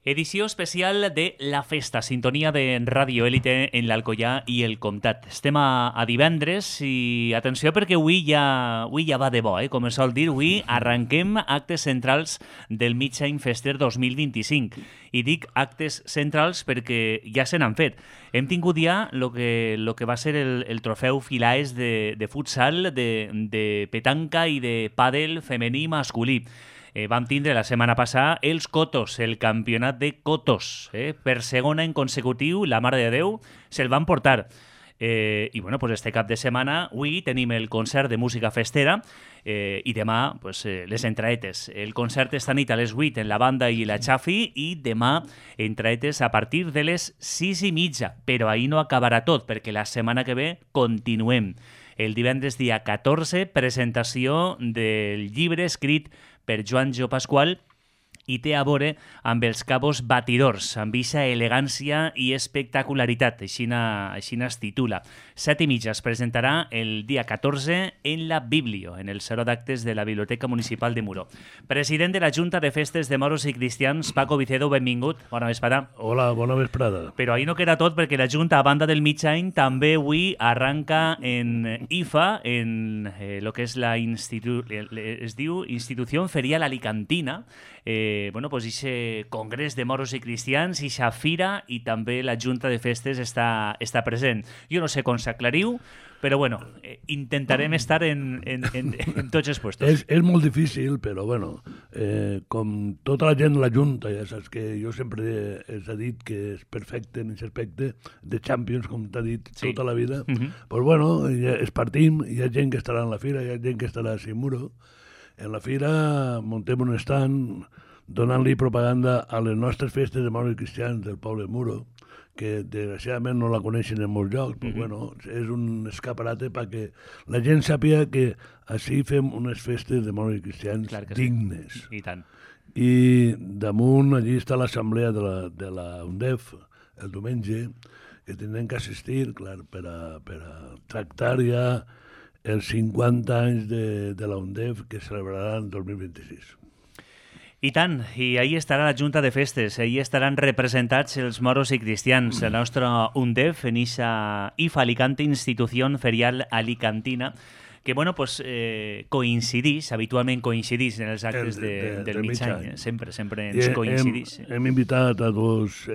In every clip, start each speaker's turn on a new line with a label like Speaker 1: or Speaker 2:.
Speaker 1: Edició especial de La Festa, sintonia de Radio Élite en l'Alcoià i el Comtat. Estem a divendres i atenció perquè avui ja va de bo, com es sol dir. Avui arrenquem actes centrals del Mig-Any Fester 2025. I dic actes centrals perquè ja se n'han fet. Hem tingut ja lo que va ser el trofeu Filaes de futsal, de petanca i de pàdel femení i masculí. Vam tindre la setmana passada els Cotos, el campionat de Cotos. Per segona en consecutiu, la Mare de Déu, se'l van portar. I bueno, pues este cap de setmana, avui tenim el concert de música festera i demà pues, les entraetes. El concert esta nit a les 8 en la banda i la Xafi i demà entraetes a partir de les 6:30. Però ahir no acabarà tot perquè la setmana que ve continuem. El divendres dia 14, presentació del llibre escrit per Joan Jo Pasqual i té a veure amb els cabos batidors, amb eixa elegància i espectacularitat, així es titula. 7:30 es presentarà el dia 14 en la Biblio, en el saló d'actes de la Biblioteca Municipal de Muro. President de la Junta de Festes de Moros i Cristians, Paco Vicedo, benvingut. Bona vesprada.
Speaker 2: Hola, bona vesprada.
Speaker 1: Però ahir no queda tot perquè la Junta, a banda del Mig-Any, també avui arranca en IFA, en lo que és es diu Institució Ferial Alicantina, bueno, pues ese congrés de moros i cristians, i Xafira, i també la Junta de Festes està present. Jo no sé com s'aclariu, però bueno, intentarem estar en tots els puestos.
Speaker 2: És molt difícil, però bueno, com tota la gent de la Junta, ja saps que jo sempre he dit que és perfecte en aquest aspecte, de Champions, com t'ha dit tota la vida, doncs bueno, es partim, hi ha gent que estarà en la fira, hi ha gent que estarà a Muro. En la fira muntem un stand donant-li propaganda a les nostres festes de moros i cristians del poble de Muro, que desgraciadament no la coneixen en molts llocs, però bueno, és un escaparate perquè la gent sàpiga que així fem unes festes de moros i cristians dignes.
Speaker 1: Sí. I tant.
Speaker 2: I damunt allí està l'assemblea de la UNDEF el diumenge, que tindrem que assistir, clar, per a tractar ja els 50 anys de la UNDEF que celebraran el 2026.
Speaker 1: I tant, i ahí estarà la Junta de Festes, ahí estaran representats els moros i cristians, la nostra UNDEF, en eixa IFA Alicante, Institució Ferial Alicantina, que bueno, pues, habitualment coincidís en els actes del Mig-Any, sempre ens coincidís.
Speaker 2: Hem invitat a dos...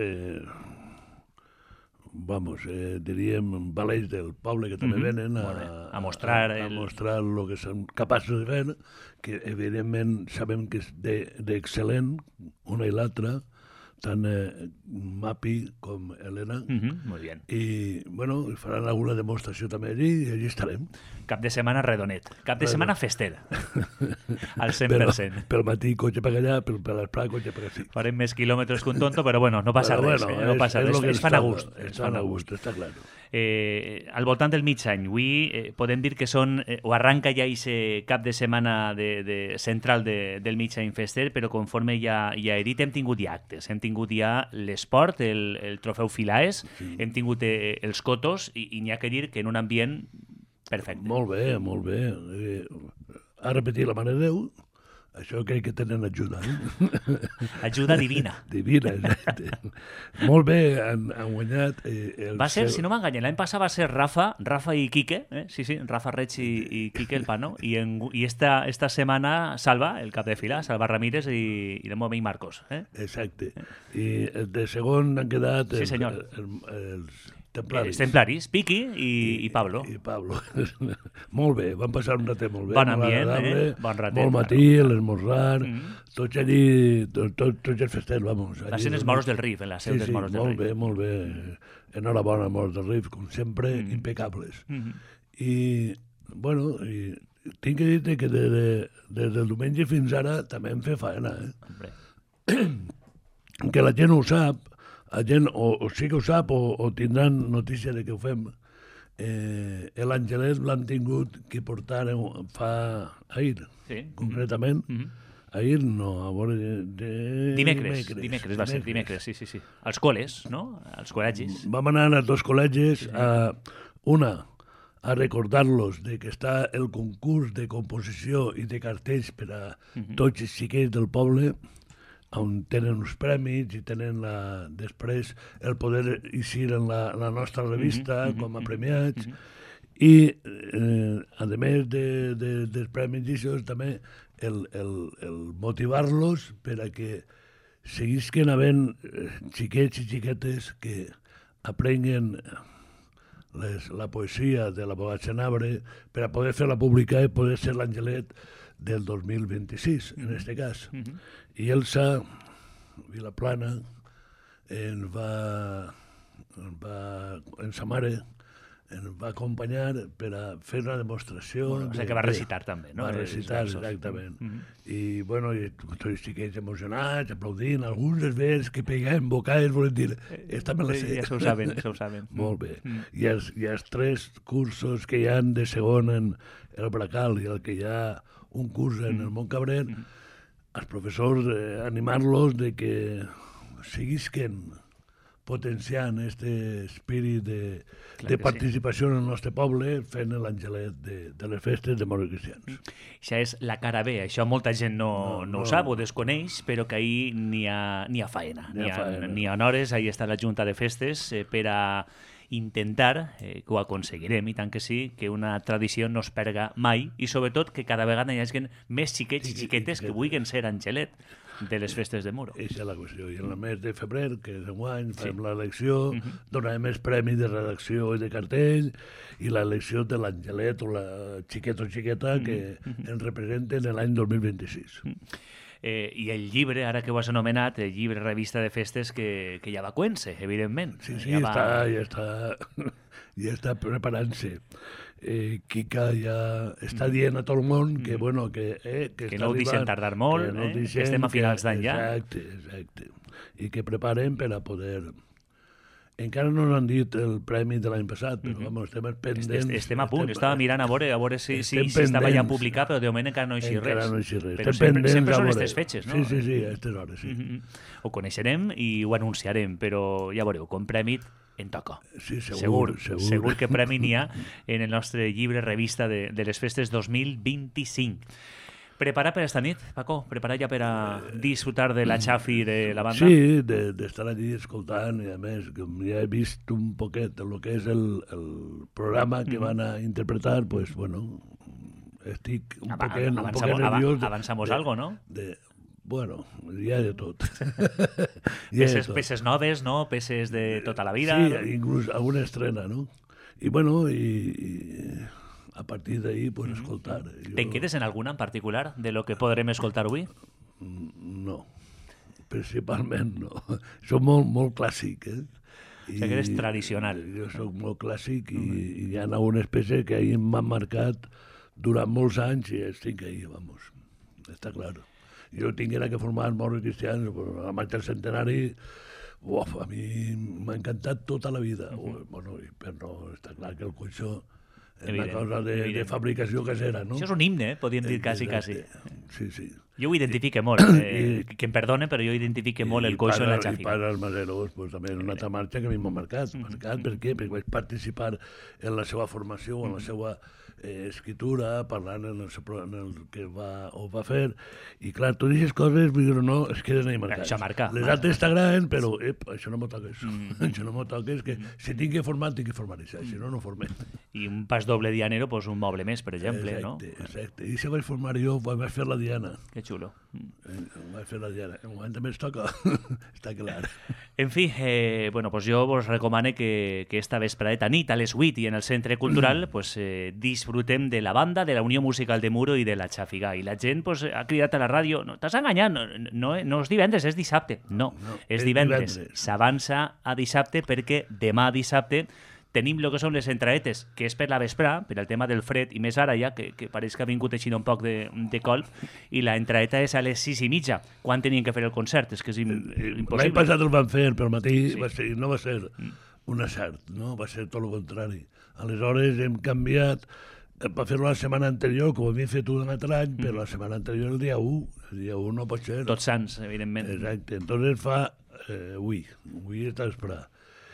Speaker 2: diríem, valets del poble que també venen
Speaker 1: a mostrar
Speaker 2: el que són capaços de fer, que evidentment sabem que és d'excel·lent, una i l'altra, tant Mapi com Helena.
Speaker 1: Molt bé.
Speaker 2: I, bueno, faran alguna demostració també allí i allí estarem.
Speaker 1: Cap de setmana redonet. Cap de setmana fester. Al 100%.
Speaker 2: Pel matí cotxe per allà, pel l'esplà cotxe per aquí.
Speaker 1: Farem més quilòmetres que un tonto, però bueno, no passa res. No passa res. Es fan a gust.
Speaker 2: Es fan a gust, està clar.
Speaker 1: Al voltant del Mig-Any, avui podem dir que són, o arranca ja aquest cap de setmana central del Mig-Any Fester, però conforme ja he dit, hem tingut ja actes. Hem tingut ja l'esport, el trofeu Filaes, hem tingut els Cotos, i n'hi ha que dir que en un ambient perfecte.
Speaker 2: Molt bé, molt bé. A repetir la Mare de Déu, això crec que tenen ajuda.
Speaker 1: Ajuda divina.
Speaker 2: Divina, exacte. Molt bé, han guanyat...
Speaker 1: Va ser, si no m'enganya, l'any passat va ser Rafa i Quique, sí, Rafa Reig i Quique el Pano, i esta setmana Salva, el cap de fila, Salva Ramírez i el meu amic Marcos.
Speaker 2: Exacte. I de segon han quedat
Speaker 1: els
Speaker 2: templaris.
Speaker 1: Els templaris, Piqui i Pablo.
Speaker 2: I Pablo. Molt bé, van passar un ratet molt bé.
Speaker 1: Bon ambient, bon ratet.
Speaker 2: Molt matí, l'esmorzar, tots allí, tots els festers, vamos.
Speaker 1: Va ser els Moros del Rif, en la seu dels Moros del Rif.
Speaker 2: Molt bé. Enhorabona, Moros del Rif, com sempre, impecables. I, bueno, tinc que dir que des del diumenge fins ara també hem fet faena, que la gent ho sap, la gent o sí que ho sap o tindran notícia de que ho fem. L'Angelet l'han tingut que portar fa ahir, concretament. Ahir no, a veure...
Speaker 1: Dimecres va ser, dimecres, sí. Als col·les, no? Als col·legis.
Speaker 2: Vam anar als dos col·legis, una, a recordar-los de que està el concurs de composició i de cartells per a tots els xiquets del poble, on tenen uns premis i tenen després el poder eixir en la nostra revista com a premiats. I, a més dels premis i això, també el motivar-los per a que seguisquen havent xiquets i xiquetes que aprenguen la poesia de l'abogat Senabre per a poder fer-la publicar i poder ser l'Angelet del 2026, en aquest cas. I Elsa Vilaplana en sa mare ens va acompanyar per a fer una demostració.
Speaker 1: O sigui que va recitar també, no?
Speaker 2: Va recitar, exactament. I, bueno, tots els xiquets emocionats, aplaudint, alguns es veus que pegaven bocades, volent dir, esta me la sé.
Speaker 1: Ja s'ho saben, ja s'ho saben.
Speaker 2: Molt bé. I els 3 cursos que hi ha de segon en el Bracal i el que hi ha un curs en el Montcabrer, els professors animar-los de que seguisquen potenciant aquest espírit de participació en el nostre poble fent l'Angelet de les festes de morts cristians.
Speaker 1: Això és la cara B, això molta gent no ho sap o desconeix, però que ahir n'hi ha faena. N'hi ha hores, ahir està la Junta de Festes per a intentar, que ho aconseguirem, i tant que sí, que una tradició no es perga mai i sobretot que cada vegada hi hagi més xiquets i xiquetes que vulguin ser Angelet de les festes de Muro.
Speaker 2: Aquesta és la qüestió. I en el mes de febrer, que és enguany, fem l'elecció, donarem més premis de redacció i de cartell, i l'elecció de l'Angelet o la xiquet o xiqueta que ens representen l'any 2026.
Speaker 1: I el llibre, ara que ho has anomenat, el llibre revista de festes que ja va cuent-se, evidentment.
Speaker 2: Sí, ja està preparant-se. Kika ja està dient a tot el món que, bueno, que
Speaker 1: no ho deixen tardar molt, que estem a finals d'any ja.
Speaker 2: Exacte. I que preparen per a poder... Encara no ens han dit el premi de l'any passat, però estem pendents.
Speaker 1: Estem a punt, estava mirant a veure si estava ja publicat, però de moment encara no hi res.
Speaker 2: Encara no hi res.
Speaker 1: Però sempre són aquestes fetges, no?
Speaker 2: Sí, a aquestes hores, sí.
Speaker 1: Ho coneixerem i ho anunciarem, però ja veureu, com premi en toca.
Speaker 2: Sí, segur.
Speaker 1: Segur que premi n'hi ha en el nostre llibre revista de les festes 2025. Preparar per esta nit, Paco? Preparar ja per a disfrutar de la xafi de la banda?
Speaker 2: Sí, d'estar allí escoltant, i a més, com ja he vist un poquet el que és el programa que van a interpretar, pues, bueno, estic un poquet nerviós.
Speaker 1: Avançamos algo, no?
Speaker 2: Bueno, hi ha de tot.
Speaker 1: Peces noves, no? Peces de tota la vida.
Speaker 2: Sí, inclús alguna estrena, no? I bueno, a partir d'ahí, pues, escoltar.
Speaker 1: Te'n quedes en alguna en particular de lo que podrem escoltar avui?
Speaker 2: No, principalment no. Soc molt clàssic,
Speaker 1: O sigui que eres tradicional.
Speaker 2: Jo soc molt clàssic i hi ha algunes peces que ahir m'han marcat durant molts anys i estic ahí, vamos. Està clar. Jo tinguera que formar morts cristians, a marxa del centenari, a mi m'ha encantat tota la vida. Bueno, però està clar que el coixó és una cosa de fabricació casera, no?
Speaker 1: Això és un himne, podríem dir quasi.
Speaker 2: Sí.
Speaker 1: Jo ho identifique molt, que em perdone, però jo identifique molt el coixo en la xafi.
Speaker 2: I Pares Maseros, pues, també és una altra marxa que a mi m'ha marcat. Per què? Perquè vaig participar en la seva formació, en la seva escritura, parlant en el que ho va fer, i clar, totes aquestes coses no es queden ahí marcades.
Speaker 1: Això marca.
Speaker 2: Les altres t'agraden, però això no m'ho toques. Això no m'ho toques, que si tinc que formar, tinc que formar això, si no, no formem.
Speaker 1: I un pas doble dianero, pues un moble més, per exemple, no?
Speaker 2: Exacte. I si vaig formar jo, vaig fer la diana.
Speaker 1: Que xulo.
Speaker 2: Vaig fer la diana. En moment també es toca, està clar.
Speaker 1: En fi, bueno, pues jo vos recomano que esta vesprada nit a les 8 i en el Centre Cultural pues, disfrutem de la banda, de la Unió Musical de Muro i de la Xafiga. I la gent pues, ha cridat a la ràdio, no, t'has enganyat, no és divendres, és dissabte. No, és divendres. S'avança a dissabte perquè demà dissabte tenim el que són les entraetes, que és per la vesprà, per el tema del fred, i més ara ja, que pareix que ha vingut així un poc de colp, i la entraeta és a les 6:30. Quan tenien que fer el concert? És que és impossible.
Speaker 2: L'any passat el van fer pel matí, no va ser un acert, no? Va ser tot el contrari. Aleshores hem canviat per fer-lo la setmana anterior, com havíem fet un altre any, però la setmana anterior el dia 1. El dia 1 no pot ser.
Speaker 1: Tots Sants, evidentment.
Speaker 2: Exacte. Entonces fa avui està esperat.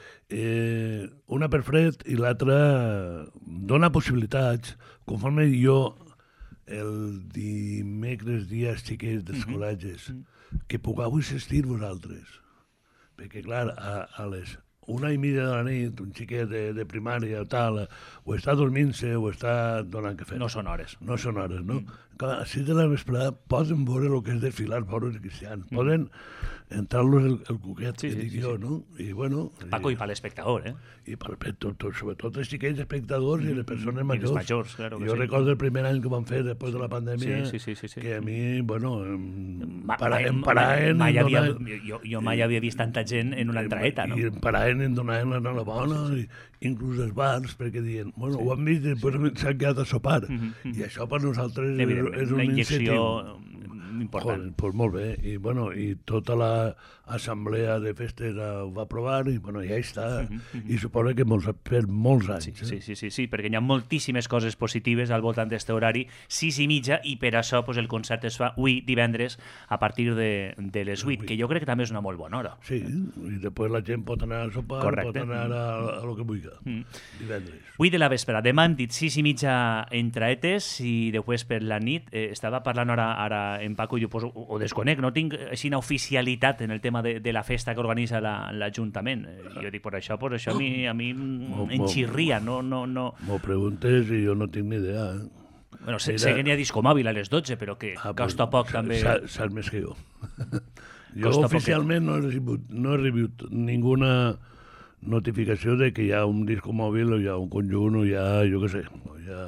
Speaker 2: Una per fred i l'altra dona possibilitats, conforme jo el dimecres dies xiquets dels col·legis que pugueu assistir vosaltres. Perquè, clar, a les 1:30 de la nit, un xiquet de primària o tal, o està dormint-se o està donant cafè.
Speaker 1: No són hores.
Speaker 2: No són hores, no? Clar, a 6 de la vesprada poden veure el que és desfilar pobres cristians. Poden entrar-los el cuquet, que dic jo, no? I, bueno...
Speaker 1: Paco, i per l'espectador, eh?
Speaker 2: I sobretot els xiquets espectadors i les persones majors.
Speaker 1: I els majors, claro que
Speaker 2: jo
Speaker 1: sí.
Speaker 2: recordo el primer any que vam fer després de la pandèmia, que a mi, bueno, em paraven...
Speaker 1: Jo mai havia vist tanta gent en una entraeta, no?
Speaker 2: I em paraven en donaven l'enhorabona, inclús els bars, perquè diuen, bueno, ho han vist i després s'han quedat a sopar. I això per nosaltres és un incentiu.
Speaker 1: Important.
Speaker 2: Pues molt bé, i bueno, i tota l'assemblea de festes ho va aprovar i bueno, ja està, i suposo que per molts anys.
Speaker 1: Sí, perquè hi ha moltíssimes coses positives al voltant d'aquest horari, 6:30, i per això pues, el concert es fa avui, divendres, a partir de les 8, que jo crec que també és una molt bona hora.
Speaker 2: Sí, i després la gent pot anar a sopar, pot anar a lo que vulgui, divendres.
Speaker 1: Avui de la vespre, demà hem dit 6:30 entraetes i després per la nit, estava parlant ara en Paco i jo ho desconec, no tinc així una oficialitat en el tema de la festa que organitza l'Ajuntament. Jo dic, per això a mi em xirria, no...
Speaker 2: M'ho preguntes i jo no tinc ni idea,
Speaker 1: Bueno, sé que n'hi ha discomòbil a les 12, però que costa poc també...
Speaker 2: Saps més que jo. Jo oficialment no he rebut ninguna notificació de que hi ha un discomòbil o hi ha un conjunt o hi ha, jo què sé, o hi ha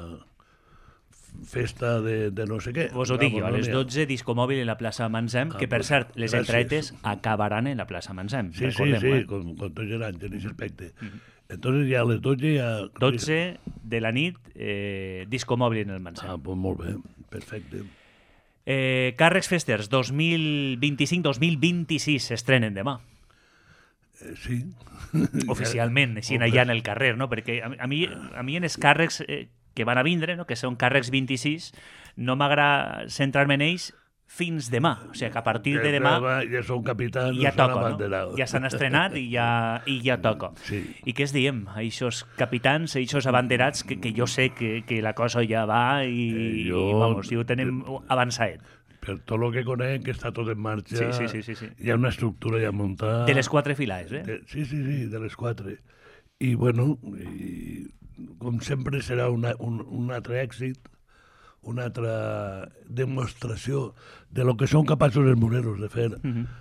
Speaker 2: festa de no sé què.
Speaker 1: Vos ho dic jo, a les 12 discomòbil en la plaça Mansem, que per cert, les entraetes acabaran en la plaça Mansem.
Speaker 2: Sí, con tots els anys en aquest aspecte. Entonces ja a les 12 ja...
Speaker 1: 12 de la nit, discomòbil en el Mansem.
Speaker 2: Pues molt bé, perfecte.
Speaker 1: Càrrecs Festers 2025-2026 s'estrenen demà.
Speaker 2: Sí.
Speaker 1: Oficialment, així allà en el carrer, no? Perquè a mi en els càrrecs que van a vindre, no? Que són càrrecs 26, no m'agrada centrar-me en ells fins demà. O sigui, que a partir de demà...
Speaker 2: Ja són capitans,
Speaker 1: ja toca, no? Ja s'han estrenat i ja toca.
Speaker 2: Sí.
Speaker 1: I què es diem? Aquests capitans, aquests abanderats, que jo sé que la cosa ja va i vamos, ho tenim avançat.
Speaker 2: Per tot el que conec, que està tot en marxa,
Speaker 1: sí.
Speaker 2: Hi ha una estructura ja muntada...
Speaker 1: De les 4 files, eh?
Speaker 2: Sí, de les 4. I, bueno, com sempre serà un altre èxit, una altra demostració de lo que són capaços els moreros de fer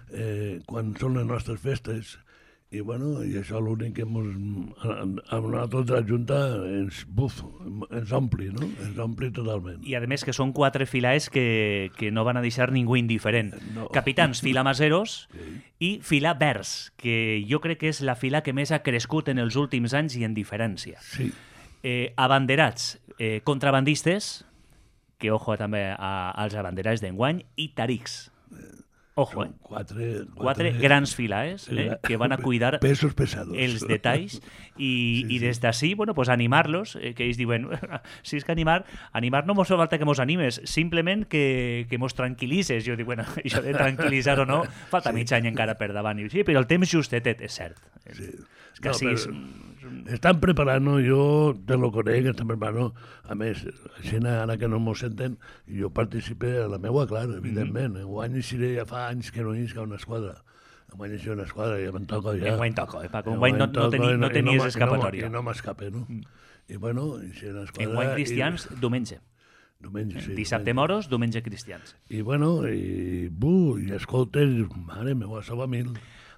Speaker 2: quan són les nostres festes. I, bueno, i això l'únic que amb nosaltres de la Junta ens ompli, no? Ens ompli totalment.
Speaker 1: I, a més, que són 4 filaes que no van a deixar ningú indiferent. No. Capitans, fila Maseros, i fila Vers, que jo crec que és la fila que més ha crescut en els últims anys i en diferència.
Speaker 2: Sí.
Speaker 1: Abanderats, contrabandistes, que ojo també als abanderats d'enguany, i tarics. Ojo, quatre grans filaes que van a cuidar
Speaker 2: pesos pesados.
Speaker 1: Els detalls i des d'ací, bueno, pues animar-los, que ells diuen, si és que animar no mos fa falta que mos animes, simplement que mos tranquil·lises. Jo dic, bueno, això de tranquil·litzar o no, falta mig any encara per davant. Sí, però el temps justet és cert.
Speaker 2: Sí.
Speaker 1: És que sí,
Speaker 2: estan preparant, jo te lo conec, estan preparant, a més, així ara que no m'ho senten, jo participe a la meua, clar, evidentment. Enguany ja fa anys que no hi ha una esquadra. Enguany hi ha una esquadra, ja me'n toca ja.
Speaker 1: Enguany toca, Paco. Enguany no tenies escapatòria.
Speaker 2: I no m'escape, no? I bueno, hi ha una esquadra...
Speaker 1: Enguany cristians, diumenge.
Speaker 2: Diumenge, sí.
Speaker 1: Dissabte moros, diumenge cristians.
Speaker 2: I bueno, i escoltes, mare meva, això va mil.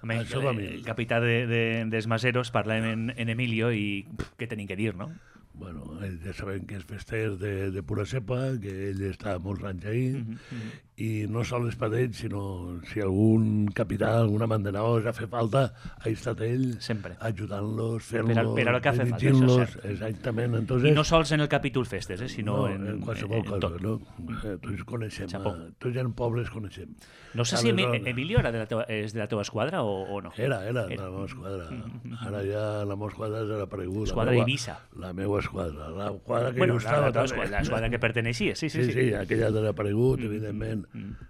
Speaker 1: El capità dels Maseros parlem en Emilio i què tenim que dir, no?
Speaker 2: Bueno, ja sabem que és fester de pura cepa, que ell està molts anys ahí, i no sols per ell, sinó si algun capità, alguna mandenador ha fet falta, ha estat ell
Speaker 1: sempre
Speaker 2: ajudant-los, fent-los,
Speaker 1: dirigint-los,
Speaker 2: exactament. Entonces,
Speaker 1: i no sols en el capítol festes, sinó
Speaker 2: en qualsevol cosa, no? Tots coneixem, tots en pobles coneixem.
Speaker 1: No sé si Emilio és de la teva esquadra o no.
Speaker 2: Era de la meva esquadra. Ara ja la meva esquadra ha desaparegut.
Speaker 1: Esquadra Eivissa.
Speaker 2: La meva esquadra. La esquadra que jo estava...
Speaker 1: La esquadra que perteneixia, sí.
Speaker 2: Sí, aquella ha desaparegut, evidentment.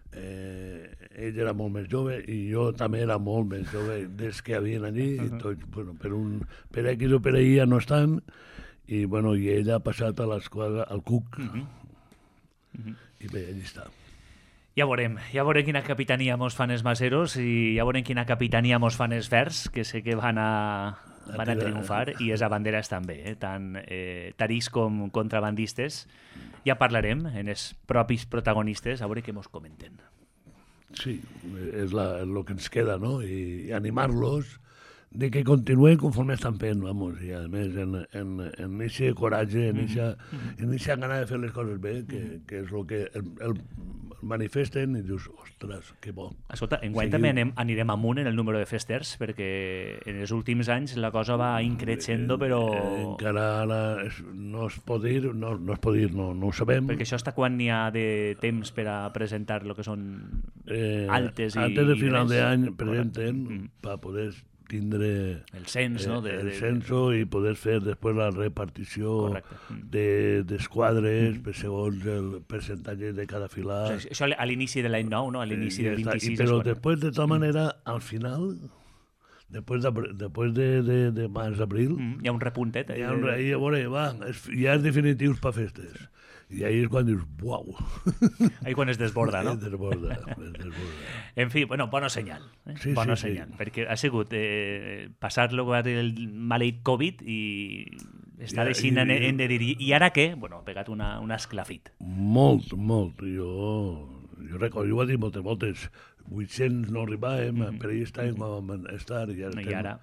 Speaker 2: Ell era molt més jove i jo també era molt més jove des que havien allí. Tots, bueno, per X o per Y ja no estan. I ell ha passat a l'esquadra, al CUC. I bé, allí està.
Speaker 1: Ja veurem quina capitania mos fan els maseros i ja veurem quina capitania mos fan els verds, que sé que van a triomfar, i els abanderes també, tant tarís com contrabandistes. Ja parlarem en els propis protagonistes, a veure què mos comenten.
Speaker 2: Sí, és el que ens queda, no? I animar-los de que continuen conforme estan fent, vamos, i a més en aquest coratge, en aquesta gana de fer les coses bé, que és el que el manifesten, i dius, ostres, que bo.
Speaker 1: Escolta, enguany també anirem amunt en el número de festers, perquè en els últims anys la cosa va increixendo, però...
Speaker 2: Encara ara no es pot dir, no ho sabem.
Speaker 1: Perquè això està quan n'hi ha de temps per a presentar el que són altes i...
Speaker 2: Antes de final d'any presenten per poder tindre
Speaker 1: el cens, no?
Speaker 2: El censo i poder fer després la repartició d'esquadres segons el percentatge de cada filar.
Speaker 1: O sigui, això a l'inici de l'any nou, no? A l'inici del 26.
Speaker 2: Però després, de tota manera, al final, després de març-abril...
Speaker 1: Hi ha un repuntet.
Speaker 2: Ja és definitius per festes. I ahí és quan dius, uau.
Speaker 1: Ahí quan es desborda, no?
Speaker 2: Es desborda.
Speaker 1: En fi, bueno, bona senyal. Bona senyal, perquè ha sigut passar el maleït Covid i estar així en de dir, i ara què? Bueno, ha pegat una esclafit.
Speaker 2: Molt. Jo recordo, jo ho he dit moltes voltes, 800 no arribàvem, per ahir estàvem quan vam estar, i ara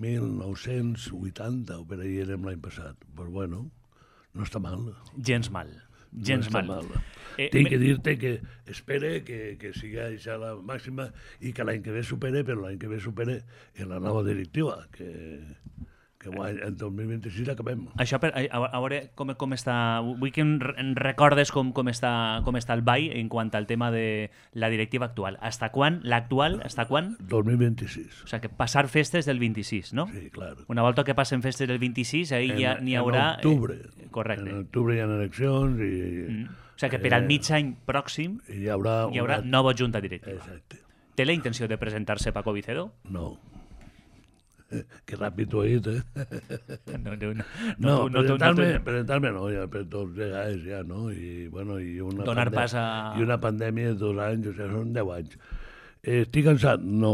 Speaker 2: 1980, o per ahir érem l'any passat. Però bueno, no està mal.
Speaker 1: Gens mal.
Speaker 2: Tinc que dir-te que espere que sigui això la màxima i que l'any que ve supere, però l'any que ve supere en la nova directiva, que en 2026 acabem.
Speaker 1: Això, a veure com està... Vull que em recordes com està el ball en quant al tema de la directiva actual. Hasta quan? L'actual, hasta quan?
Speaker 2: 2026.
Speaker 1: O sigui, que passar festes del 26, no?
Speaker 2: Sí, clar.
Speaker 1: Una volta que passen festes del 26, ahí ja n'hi haurà...
Speaker 2: En octubre.
Speaker 1: Correcte.
Speaker 2: En octubre hi ha eleccions i...
Speaker 1: O sigui, que per al mig any pròxim hi haurà nova junta directiva.
Speaker 2: Exacte.
Speaker 1: Té la intenció de presentar-se Paco Vicedo?
Speaker 2: No. Que ràpid ho he dit,
Speaker 1: No,
Speaker 2: presentar-me no, ja per tots vegades ja, no? I, bueno, i
Speaker 1: donar pas a...
Speaker 2: I una pandèmia de 2 anys, o sigui, són 10 anys. Estic cansat? No.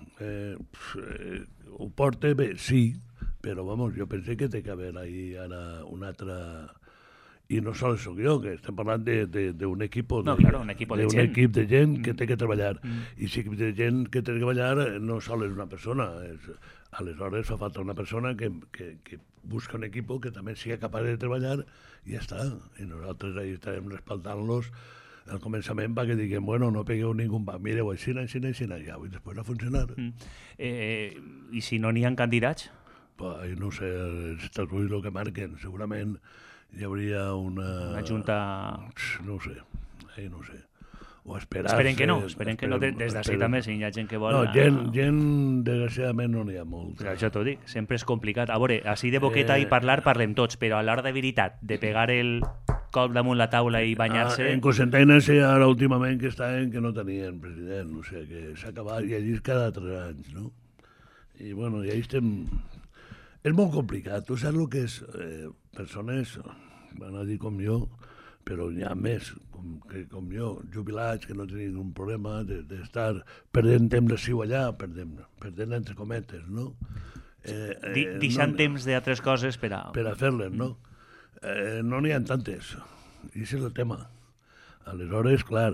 Speaker 2: Ho porta bé? Sí, però, vamos, jo pensé que té que haver ahí ara un altre... I no sols soc jo, que estem parlant d'un equip de gent que té que treballar. I si equip de gent que té que treballar no sol és una persona. Aleshores fa falta una persona que busca un equip que també sigui capaç de treballar i ja està. I nosaltres ahí estarem respaldant-los al començament perquè diguem, bueno, no pegueu ningú, mireu, així, ja, i després a funcionar.
Speaker 1: I si no n'hi ha candidats?
Speaker 2: No sé, els estatuts el que marquen, segurament hi hauria una
Speaker 1: junta...
Speaker 2: No ho sé. O esperar-se...
Speaker 1: Esperen que no, des d'ací també, si hi ha gent que vol...
Speaker 2: No, gent desgraciadament no n'hi ha molt.
Speaker 1: Això t'ho dic, sempre és complicat. A veure, així de boqueta i parlem tots, però a l'hora de veritat, de pegar el cop damunt la taula i banyar-se...
Speaker 2: En Cocentaines ara últimament que estaven que no tenien president, o sigui que s'ha acabat, i allí és cada 3 anys, no? I bueno, i ahí estem... És molt complicat. Tu saps el que és persones, van a dir com jo, però n'hi ha més com jo, jubilats, que no tenen un problema d'estar perdent temps d'ací o allà, perdent entre cometes, no?
Speaker 1: Deixant temps d'altres coses per a
Speaker 2: fer-les, no? No n'hi ha tantes. I és el tema. Aleshores, clar...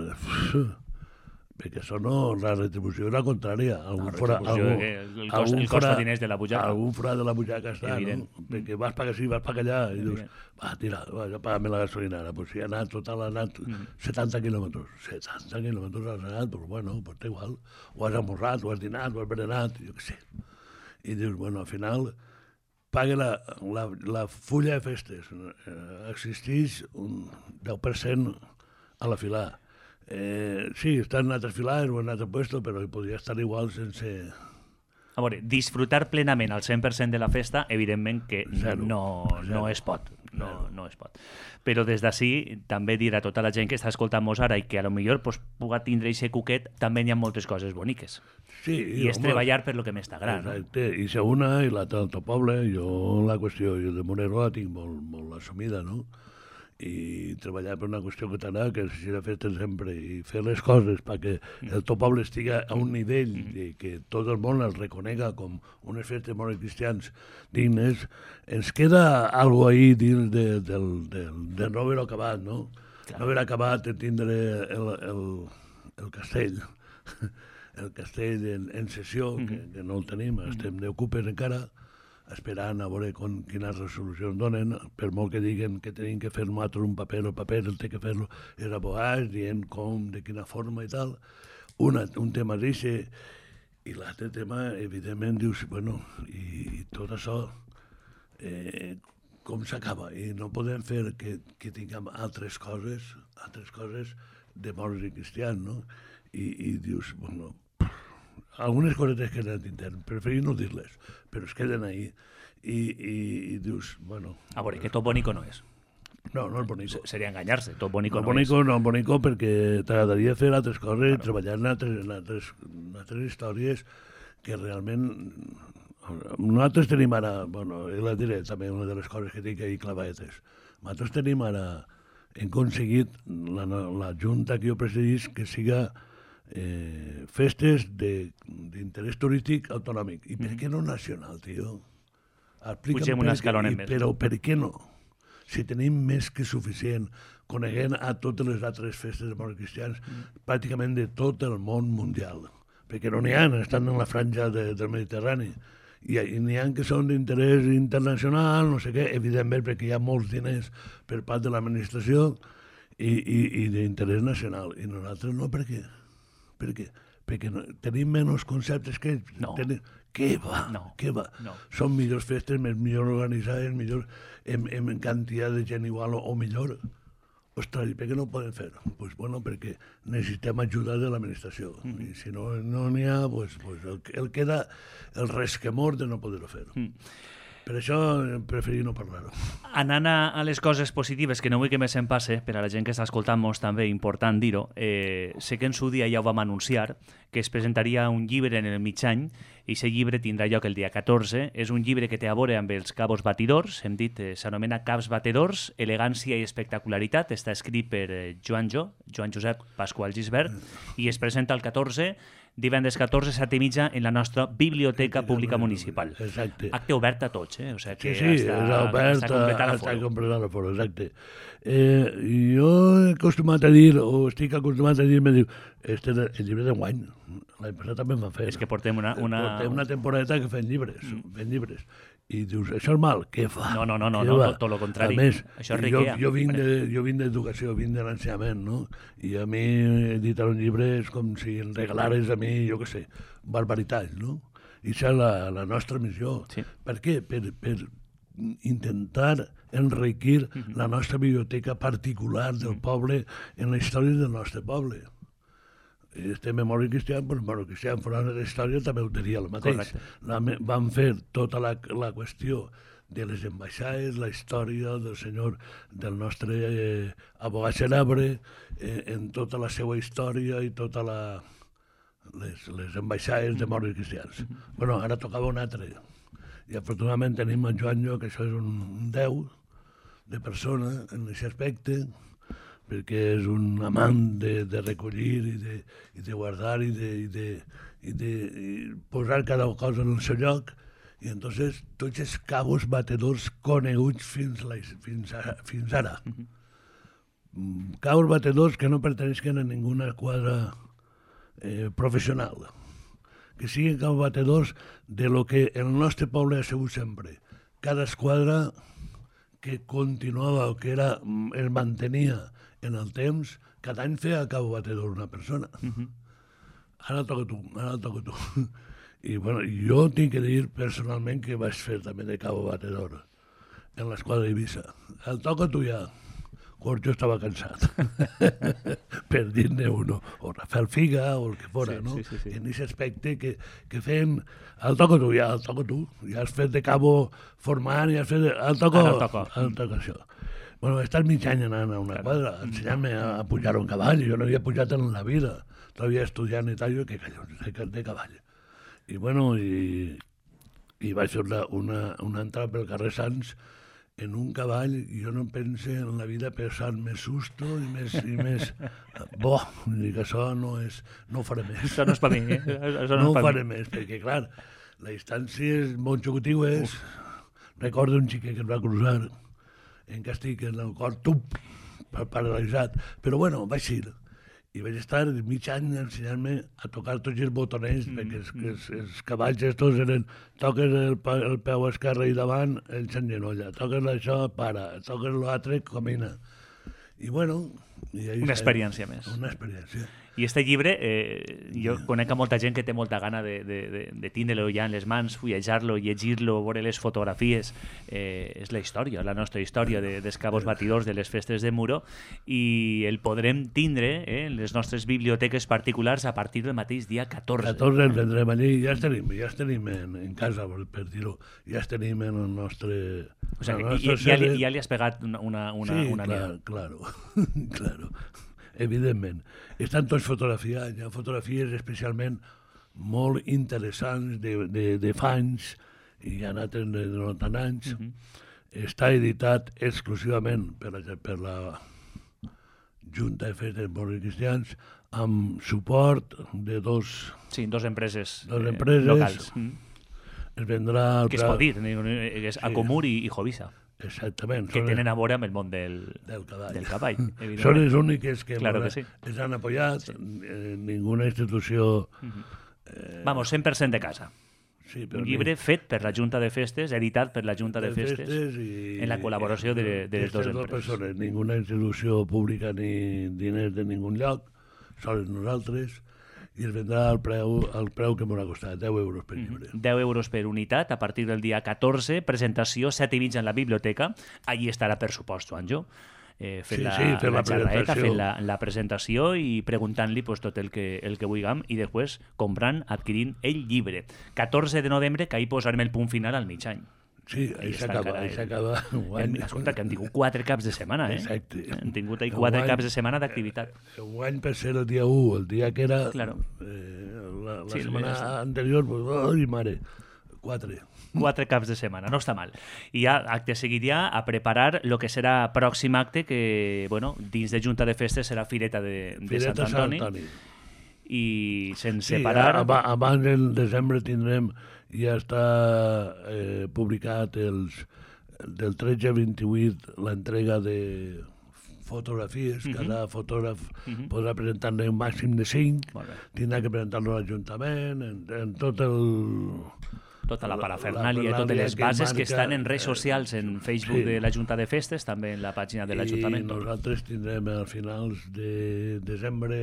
Speaker 2: perquè això no, la retribució és la contrària.
Speaker 1: El cost de diners de la butxaca.
Speaker 2: Algun forat de la butxaca està, no? Perquè vas per aquí, vas per allà, i dius, tira, ja paga'm la gasolina. Pues si ha anat, total, ha anat 70 quilòmetres. 70 quilòmetres has anat, però bueno, pues té igual. O has amorrat, o has dinat, o has berenat, jo què sé. I dius, bueno, al final, paga la fulla de festes. Existeix un 10% a la filar. Sí, està en altres filars o en altre puesto, però podria estar igual sense...
Speaker 1: A veure, disfrutar plenament al 100% de la festa, evidentment que no es pot. No es pot. Però des d'ací també dir a tota la gent que està escoltant-nos ara i que a lo millor puga tindre aquest cuquet, també hi ha moltes coses boniques.
Speaker 2: Sí,
Speaker 1: I és treballar per lo que més t'agrada.
Speaker 2: Exacte, i ser una i l'altra al teu poble. Jo la qüestió de Monero la tinc molt assumida, no? i treballar per una qüestió catalana que és així de fer sempre i fer les coses perquè el teu poble estigui a un nivell i que tot el món el reconega com unes festes molt cristians dignes, ens queda algo ahí dins de no haver acabat, no? Clar. No haver acabat de tindre el castell el castell en sessió, que no el tenim, estem d'ocupes encara, esperant a veure quines resolucions donen, per molt que diguen que tenim que fer nosaltres un paper, el paper el té que fer els abogats, dient com, de quina forma i tal. Un tema d'això, i l'altre tema, evidentment, dius, bueno, i tot això, com s'acaba? I no podem fer que tinguem altres coses de morts i cristians, no? I dius, bueno, algunes cosetes que queden intern, preferim no dir-les, però es queden ahí. I dius, bueno...
Speaker 1: A veure, que tot bonico no és.
Speaker 2: No, no és bonico.
Speaker 1: Seria enganyar-se, tot bonico no
Speaker 2: és. No, bonico perquè t'agradaria fer altres coses, treballar en altres històries que realment... Nosaltres tenim ara, bueno, la diré també una de les coses que tinc ahí clavadetes. Nosaltres tenim ara, hem aconseguit la junta que jo presidís que siga festes d'interès turístic autonòmic. I per què no nacional, tio?
Speaker 1: Pugem un escalonet més.
Speaker 2: Però per què no? Si tenim més que suficient, coneguent a totes les altres festes de morts cristians, pràcticament de tot el món mundial. Perquè no n'hi ha, estan en la franja del Mediterrani. I n'hi ha que són d'interès internacional, no sé què, evidentment perquè hi ha molts diners per part de l'administració i d'interès nacional. I nosaltres no, per què? Per què? Perquè tenim menys conceptes que ells.
Speaker 1: No.
Speaker 2: Què va?
Speaker 1: No.
Speaker 2: Què va?
Speaker 1: No.
Speaker 2: Són millors festes, millor organitzades, millor en quantitat de gent igual o millor. Ostres, i per què no ho podem fer? Pues bueno, perquè necessitem ajuda de l'administració. I si no n'hi ha, pues el queda el resquemor de no poder-ho fer. Per això preferim no parlar-ho.
Speaker 1: Anant a les coses positives, que no vull que més se'n passe, per a la gent que està escoltant-nos també important dir-ho, sé que en su dia ja ho vam anunciar, que es presentaria un llibre en el mig any, i aquest llibre tindrà lloc el dia 14. És un llibre que té a veure amb els cabos batidors, hem dit, s'anomena Caps batedors, elegància i espectacularitat, està escrit per Joan Josep Pasqual Gisbert, i es presenta el 14, divendres 14, 7:30, en la nostra Biblioteca Pública Municipal.
Speaker 2: Exacte.
Speaker 1: Acte obert a tots, O sigui que
Speaker 2: sí, està completant l'aforo, exacte. Jo he acostumat a dir, o estic acostumat a dir, me diu, este és el llibre d'enguany. L'any passat també em van fer.
Speaker 1: És que portem
Speaker 2: una temporada que fem llibres. I dius, això és mal? Què fa?
Speaker 1: No, tot el contrari.
Speaker 2: A més,
Speaker 1: això és
Speaker 2: jo vinc d'educació, vinc de l'ensenyament, no? I a mi editar un llibre és com si em regalares a mi, jo què sé, barbaritats, no? I això és la nostra missió.
Speaker 1: Sí.
Speaker 2: Per què? Per intentar enriquir la nostra biblioteca particular del poble en la història del nostre poble. Este Memòria Cristiana, doncs, bueno, Cristian fora de la història també ho diria el mateix. Van fer tota la qüestió de les ambaixades, la història del senyor, del nostre abogat cèlebre, en tota la seva història i tota les ambaixades de morts cristians. Bueno, ara tocava un altre. I afortunadament tenim en Joan, que això és un 10 de persona en aquest aspecte, perquè és un amant de recollir i de guardar i de posar cada cosa en el seu lloc. I entonces tots els cabos batedors coneguts fins ara. Cabos batedors que no perteneixen a ninguna quadra professional. Que siguin cabos batedors de lo que el nostre poble ha sigut sempre. Cada esquadra que continuava o que es mantenia en el temps, cada any feia cabo batedor una persona. Ara toca tu. I bueno, jo tinc que dir personalment que vaig fer també de cabo batedor en l'esquadra d'Eivissa. El toca tu ja, quan jo estava cansat. Per dir-ne uno. O Rafael Figa, o el que fora, no?
Speaker 1: Sí.
Speaker 2: En aquest aspecte que fem, el toca tu ja, el toca tu. Ja has fet de cabo formant, ja has fet... El toca això. Bueno, he estat mig any anant a una quadra, ensenyant-me a pujar un cavall. Jo no havia pujat en la vida. Todavía estudiant i tal, jo que callons, de cavall. I bueno, i vaig fer una entrada pel carrer Sants en un cavall, jo no pense en la vida passar més susto i més... Bo, vull dir que això no ho faré més.
Speaker 1: Això no és per mi, Això
Speaker 2: no
Speaker 1: és
Speaker 2: ho
Speaker 1: per
Speaker 2: faré
Speaker 1: mi.
Speaker 2: més, perquè, clar, la distància és molt xocotiu, Recordo un xiquet que es va cruzar en què estic en el cor, paralitzat. Però, bueno, vaig ir. I vaig estar mig any ensenyant-me a tocar tots els botonets, perquè els cavalls estos eren toques el peu esquerre i davant, ell s'engenolla, toques això, para, toques l'altre, camina. I bueno...
Speaker 1: Una experiència més.
Speaker 2: Una experiència.
Speaker 1: I este llibre, jo conec a molta gent que té molta gana de tindre-lo ja en les mans, fullejar-lo, llegir-lo, veure les fotografies. És la història, la nostra història dels cabos batidors de les festes de Muro, i el podrem tindre en les nostres biblioteques particulars a partir del mateix dia 14.
Speaker 2: 14 el vendrem allí, ja els tenim en casa, per dir-ho, ja els tenim en el nostre...
Speaker 1: O sigui, ja li has pegat una
Speaker 2: sí, claro. Claro, evidentment. Estan tots fotografiats, hi ha fotografies especialment molt interessants de fans, i hi ha altres de 90 anys. Està editat exclusivament per la Junta de Festes Morts i Cristians, amb suport de dos
Speaker 1: empreses
Speaker 2: locals. Es vendrà...
Speaker 1: Que es pot dir, és Acomur i Jovisa.
Speaker 2: Exactament.
Speaker 1: Que tenen a veure amb el món del cavall.
Speaker 2: Són les úniques que
Speaker 1: ens
Speaker 2: han apoyat, ninguna institució...
Speaker 1: Vamos, 100% de casa.
Speaker 2: Sí,
Speaker 1: un llibre fet per la Junta de Festes, editat per la Junta de Festes, en la col·laboració de les dues empreses.
Speaker 2: Ninguna institució pública ni diners de ningun lloc, sols nosaltres, i es vendrà al preu que m'ha costat, 10 euros per llibre.
Speaker 1: 10 euros per unitat, a partir del dia 14, presentació, 7:30 en la biblioteca, allí estarà, per suposto, Anjo, fent la xerraeta, fent la presentació i preguntant-li tot el que vulguem, i després comprant, adquirint el llibre. 14 de novembre, que ahir posarem el punt final al mig any.
Speaker 2: Sí, ahí s'acaba guany.
Speaker 1: Escolta, que han tingut 4 caps de setmana,
Speaker 2: Exacte.
Speaker 1: Han tingut 4 caps de setmana d'activitat.
Speaker 2: Guany per ser el dia 1, el dia que era la setmana anterior, ai, mare, 4
Speaker 1: caps de setmana, no està mal. I ja, acte seguit ja, a preparar el que serà pròxim acte, que, bueno, dins de Junta de Festes serà Fireta de Sant Antoni. I sense parar...
Speaker 2: Abans del desembre tindrem, ja està publicat del 13 al 28 l'entrega de fotografies, cada fotògraf podrà presentar-ne un màxim de 5, tindrà que presentar-lo a l'Ajuntament, en tot
Speaker 1: tota la parafernàlia, totes les bases que estan en redes socials, en Facebook de la Junta de Festes, també en la pàgina de l'Ajuntament.
Speaker 2: I nosaltres tindrem a finals de desembre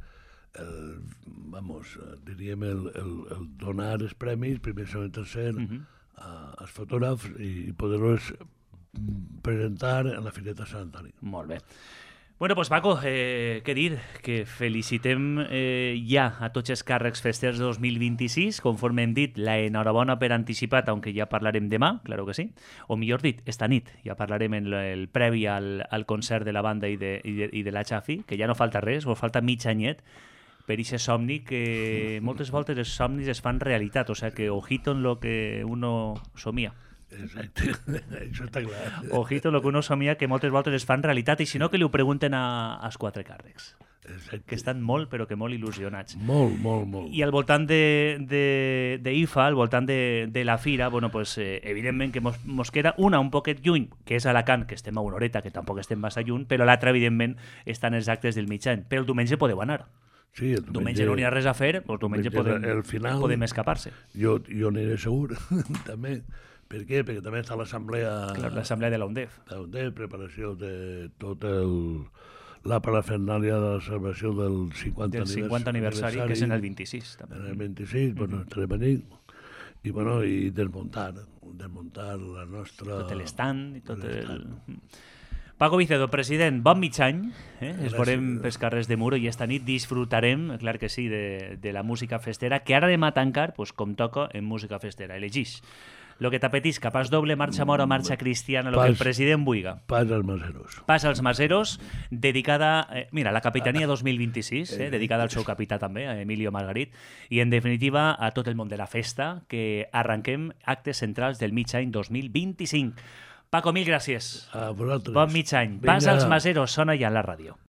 Speaker 2: diríem el donar els premis, primer, segon i tercer, als fotògrafs i poder-los presentar en la Fireta de Sant Antoni.
Speaker 1: Molt bé. Bueno, pues Paco, què dir? Que felicitem ja a tots els càrrecs festers de 2026, conforme hem dit, la enhorabona per anticipat, aunque ja parlarem demà, claro que sí, o millor dit, esta nit, ja parlarem en el previ al concert de la banda i de la Xafi, que ja no falta res, o falta mig anyet, per aquest somni que moltes voltes els somnis es fan realitat, o sigui que ojito en lo que uno somia.
Speaker 2: Exacte, això està clar.
Speaker 1: Ojito en lo que uno somia, que moltes voltes es fan realitat, i si no que li ho pregunten als 4 càrrecs.
Speaker 2: Exacte.
Speaker 1: Que estan molt, però que molt il·lusionats.
Speaker 2: Molt.
Speaker 1: I al voltant d'IFA, al voltant de la fira, bueno, pues, evidentment que mos queda una un poquet lluny, que és Alacant, que estem a una horeta, que tampoc estem massa lluny, però l'altra, evidentment, estan els actes del mig any. Però el diumenge podeu anar.
Speaker 2: Sí, el
Speaker 1: diumenge no n'hi ha res a fer, però el diumenge podem escapar-se.
Speaker 2: Jo aniré segur, també. Per què? Perquè també està l'assemblea...
Speaker 1: L'assemblea de la UNDEF.
Speaker 2: La UNDEF, preparació de tot la parafernàlia de la celebració del 50
Speaker 1: aniversari, que és en el 26. També.
Speaker 2: En el 26, bueno, estarem allí. I, bueno, i desmuntar la nostra...
Speaker 1: Tot l'estand i tot el... Paco Vicedo, president, bon mig any. Es veurem pels carrers de Muro i esta nit disfrutarem, clar que sí, de la música festera, que ara anem a tancar, pues, com toca, en música festera. Elegís lo que t'apetisca, pas doble, marxa mora, marxa cristiana, lo que el president vulga.
Speaker 2: Pas als maseros.
Speaker 1: Pas als maseros, dedicada, mira, la Capitania 2026, dedicada al seu capità també, a Emilio Margarit, i en definitiva a tot el món de la festa, que arrenquem actes centrals del mig any 2025. Paco, mil gràcies.
Speaker 2: A vosaltres.
Speaker 1: Bon mig any. Vas als Maseros, sona ja a la ràdio.